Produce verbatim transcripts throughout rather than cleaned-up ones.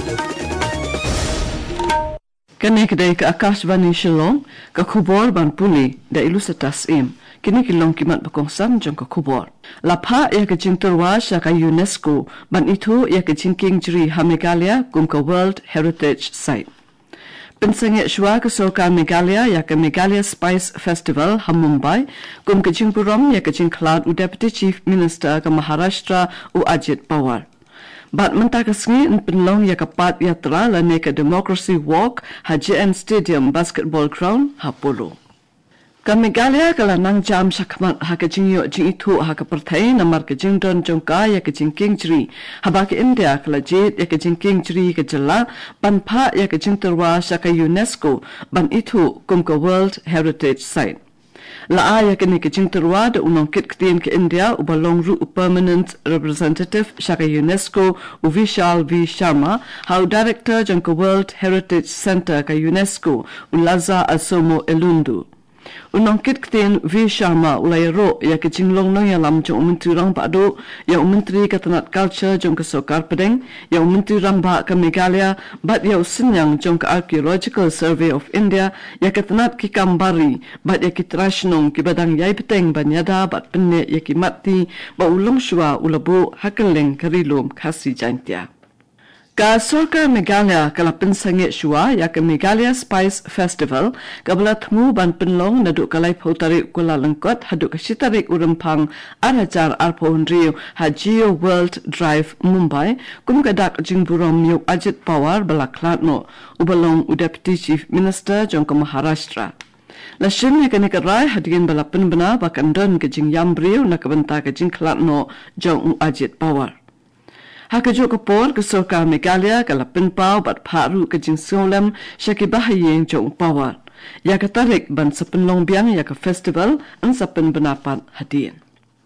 Kani kedai ke Akashvani Shillong ke kubor ban puli da ilu setas im kini kilong kimat bakongsan jong ke kubor lapha ya ke jingterwa syaka UNESCO ban itu ya ke jingking jeri ha Meghalaya kum ke World Heritage Site pensengit shwa ke soka Meghalaya ya ke Meghalaya Spice Festival ha Mumbai kum ke jingpuram ya ke jingklat u Deputy Chief Minister ke Maharashtra u Ajit Pawar Bat mentakasngi in penlong ya kapat yatra la neka Democracy Walk ha J N Stadium Basketball Ground ha Polo. Ka Meghalaya kala nang jam sakmat ha ka jingyo jing itu ha ka pertai namar ka jingdon jongka ya ka jingking jri ha ba ka India kala jit ya ka jingking jri ka jela ban pha ya ka jingterwa sa ka UNESCO ban itu kum ka World Heritage Site. La aya kini ke jingterwa da unong kit ktien ke India u balong ru permanent representative syaka UNESCO u Vishal V Sharma how director jang ke World Heritage Center ka UNESCO u Laza Asomo Elundu. Unong kit ktien V Sharma ulai ro ya ke jinglong no ya lam jong menteri rang ba do ya menteri ka tanat culture jong ke sokar pedeng ya menteri rang ba ka Meghalaya bat ya sinyang jong ke Archaeological Survey of India ya ke tanat ki kambari bat ya ki trashnong ki badang yai peteng banyada bat penne ya ki mati ba ulong shwa ulabo hakeleng karilom khasi jantia Ka Sorka Meghalaya kala pensangit shua ya ke Meghalaya Spice Festival kabla temu ban penlong naduk kalai pautarik Kuala Lengkot haduk kasitarik urempang arajar arpohon rio Hajio World Drive Mumbai kum kadak jingburom yuk Ajit Pawar balaklatno ubalong u Deputy Chief Minister jong ke Maharashtra. Lasim ya kani kerai hadirin balapan bena bakan don ke jing yambrio na kabenta ke jing klatno jong u Ajit Pawar. Hakajo kapor ke Sorka Meghalaya kala penpau bat paru ke jing solam syaki bahayeng jong Pawar. Ya katarik ban sepenlong biang ya ke festival an sepen benapat hadirin.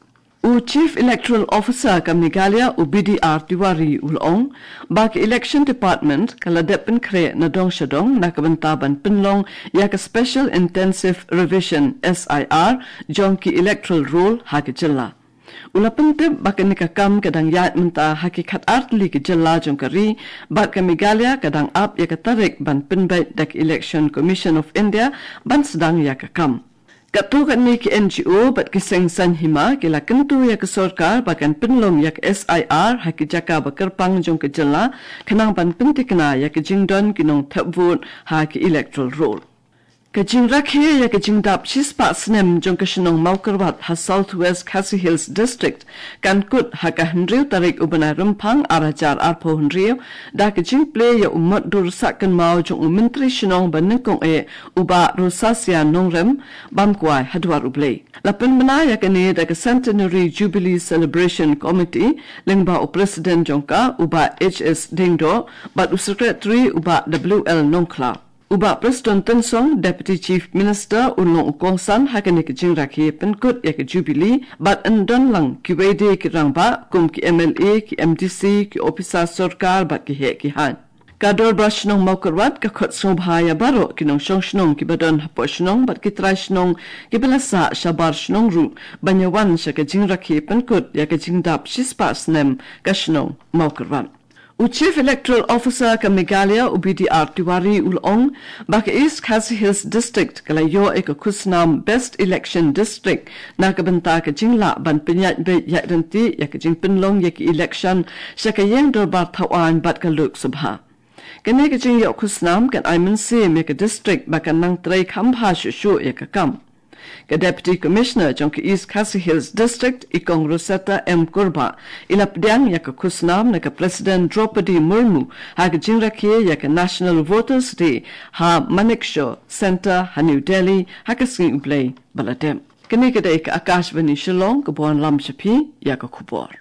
U Chief Electoral Officer ke Meghalaya U B D R Tiwari ulong bak Election Department kala depen kre na dong syadong na kabenta ban penlong ya ke Special Intensive Revision S I R jong ki electoral roll ha ke jela. Ula pentip bakan nikakam kadang yat menta hakikat artli ke jela jong kari bat ke Meghalaya kadang ap ya katarik ban penbait dak Election Commission of India ban sedang ya kakam. Katu kat ni ke N G O bat kiseng san hima kila kentu ya ke sorkar bakan penlong ya ke S I R haki jaka bakerpang jong ke jela kenang ban pentikna ya ke jingdon kinong tap vote ha ke electoral roll. Kajing rakhe ya kajing dap shispa snem jong kasinong maukarwat ha Southwest Khasi Hills District kan kut ha ka hendriu tarik ubana rempang arajar arpo hendriu da kajing play ya umat dursak kan mau jong menteri sinong banengkong e uba rosasia nongrem bamkwai hadwar ublay lapen mena ya kani da ka Centenary Jubilee Celebration Committee lengba u President jongka uba H S Dingdo bat u Secretary uba W L Nongkla Uba Preston Tensong, Deputy Chief Minister Ulong Ukongsan hakani ke jing rakhi penkut ya ke Jubilee bat endon lang ki wede ki rangba kum ki M L A ki M D C ki officer sarkar bat ki he ki han. Kador brashnong maukarwat ka khot sobhaya baro kinong shongshnong ki badon haposhnong bat ki trashnong ki belasa shabar shnong ru banyawan sha ke jing rakhi penkut ya ke jing dap shispa snem kashnong maukarwat. U Chief Electoral Officer ka Meghalaya U B D R Tiwari ulong baka East Khasi Hills District kala yo eka kusnam Best Election District na kabenta ka jingla ban penyat be ya denti ya ka jing penlong ya ki election syaka yang dorbar tawan bat ka Lok Sabha. Kene ka jing yo kusnam kan Ayman Sim ya ka district baka nang tray kambha shushu ya ka kam. Ka Deputy Commissioner jong ke East Khasi Hills District Ikong Rosetta M. Kurba ilapdyang ya ka kusnam na ka President Draupadi Murmu ha ka jingrakye ya ka National Voters Day ha Manekshaw Center ha New Delhi ha ka singi ublay baladem. Kani ka day ka Akashvani Shillong ka buwan lam shapi ya ka kubor.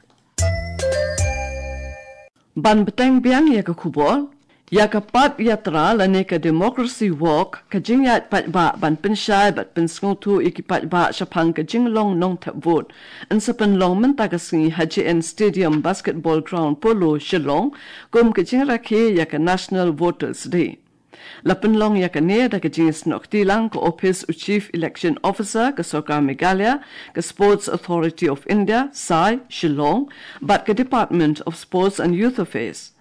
Ban beteng biang ya ka kubor Ya kapat yatra lane ka Democracy Walk ka jingyat patba ban pensyai bat pensngutu iki patba syapang ka jinglong nong tap vote an sa penlong mentagasngi H J N Stadium Basketball Ground Polo Shillong kum ka jingrake ya ka National Voters Day. La penlong ya ka ne da ka jingis noktilang ka Office of Chief Election Officer ka Sorka Meghalaya ka Sports Authority of India S A I Shillong bat ka Department of Sports and Youth Affairs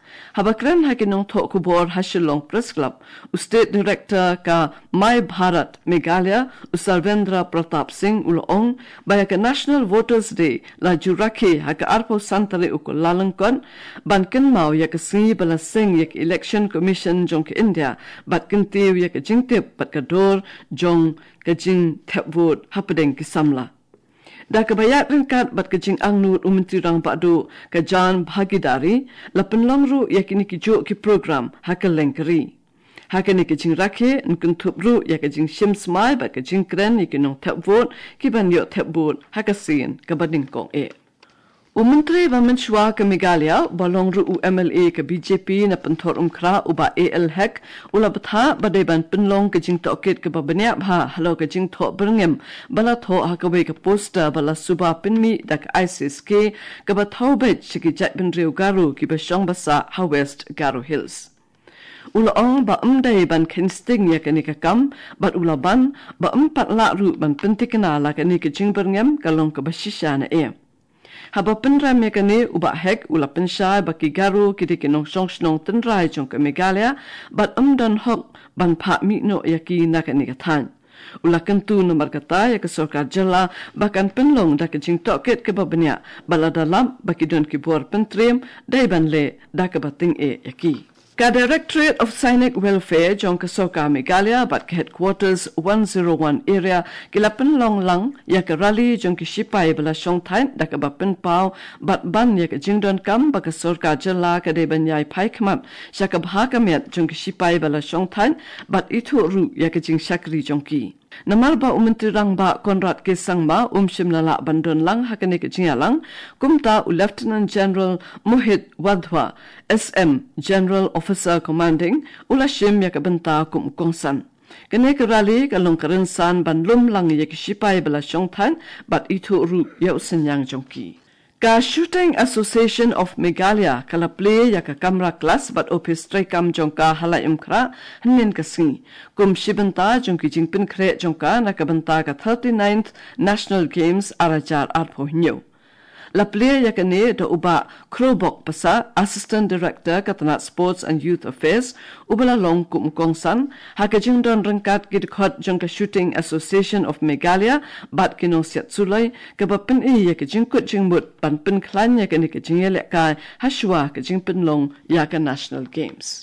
Habakran hakinong Tok Kubor Hashilong Press Club, State Director ka My Bharat Meghalaya Usarvendra Pratap Singh Ulong baya ka National Voters Day la jurake haka arpo santale uko lalangkon ban ken mau ya ka singi bala sing ya Election Commission jong ka India bat kentiu ya ka jingtip bat ka dor jong ka jing tap vote hapadeng ki samla. Da kabayat ringkat bat kajing angnut umentri rang pakdu kajan bhagidari la penlongru yakini kijo ki program hakaleng keri. Hakani kajing rakhe nkun thupru ya kajing shimsmai bat kajing kren yakinong tap vote ki ban yo tap vote hakasin kabading kong e. Umentri Bamenshwa ke Meghalaya balongru U M L A ke B J P na pentor umkra uba A L Hek ula betha badai ban penlong ke jing toket ke babanya bha halo ke jing tho berngem bala tho hakawe ke poster bala suba pinmi dak ISIS ke ke bathau bet chiki jat bin riu garu ki besong basa ha west garu hills. Ula ong ba umdai ban kensting ya ke ni kam bat ula ban ba empat la ru ban pentikna la ke ni ke jing berngem kalong ke bashisha na e. Haba penra mekane uba hek ula penshai baki garu kiti kinong songsnong tenrai jong ke Meghalaya bat umdan hok ban pak mikno yaki nakani katan. Ula kentu nomor kata ya ke sorkar jela bahkan penlong dak jing toket ke babanya bala dalam baki don kibor pentrim dai ban le dak bating e yaki. Ka Directorate of Sainik Welfare jong ke Sorkar Meghalaya bat ke headquarters one oh one area kila penlong lang ya ke rally jong ke sipai bala song tain dak ba pen pau bat ban ya ke jingdon kam ba ke sorkar jela ke de banyai pai khamat syaka bhakamet jong ke sipai bala song tain bat itu ru ya ke jing sakri jong ki. Namar ba umentri rang ba Konrad ke sangma umshim lala bandon lang hakane ke jingalang kumta u Lieutenant General Mohit Wadhwa S M General Officer Commanding ula shim ya ke benta kum kongsan. Kene ke rally kalong kerensan ban lum lang ya ke sipai bala syongtan bat itu ru ya usenyang jongki. Ka Shooting Association of Meghalaya kala play ya ka kamera class bat office trekam jongka halai umkra hanin kasngi kum shibanta jongki jingpin kre jongka na ka banta ka thirty-ninth National Games arajar arpo hinyo. La play ya ka ne da uba Krobok pasa Assistant Director Katanat Sports and Youth Affairs ubala long kum kongsan haka jingdon rengkat gidkhot jongka Shooting Association of Meghalaya bat kinong siat sulai ka bapin i ya ka jingkut jingmut ban pin klan ya ka ni ka jingelek kai hashwa ka jingpin long ya ka National Games.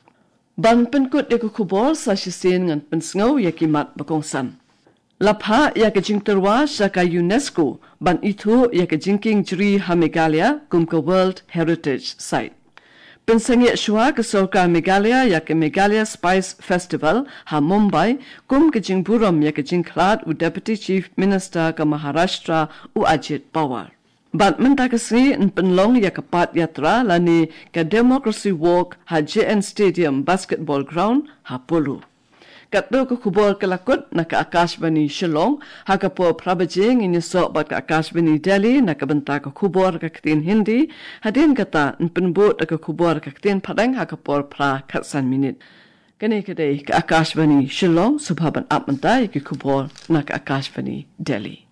Ban pin kut ya ka kubol sa shisin ngan pin sngaw ya ki mat bakongsan. Lapha ya ke jingterwa saka UNESCO ban itu ya ke jingking jri ha Meghalaya kum ke World Heritage Site. Pensangi shwa ke Sorkar Meghalaya ya ke Meghalaya Spice Festival ha Mumbai kum ke jingburam ya ke jingklat u Deputy Chief Minister ke Maharashtra u Ajit Pawar. Bat menta kesini en penlong ya ke Pat Yatra lani ke Democracy Walk ha J N Stadium Basketball Ground ha Pulu. Katdo ko kubol kalakot na ka Akashvani Shillong haka po prabajing inisok bat ka Akashvani Delhi na kabenta ka kubor ka katin Hindi hadin kata npenbot ka kubor ka katin Padang haka po pra katsan minit. Kani kadai ka Akashvani Shillong subhaban apmenta ki kubor na ka Akashvani Delhi.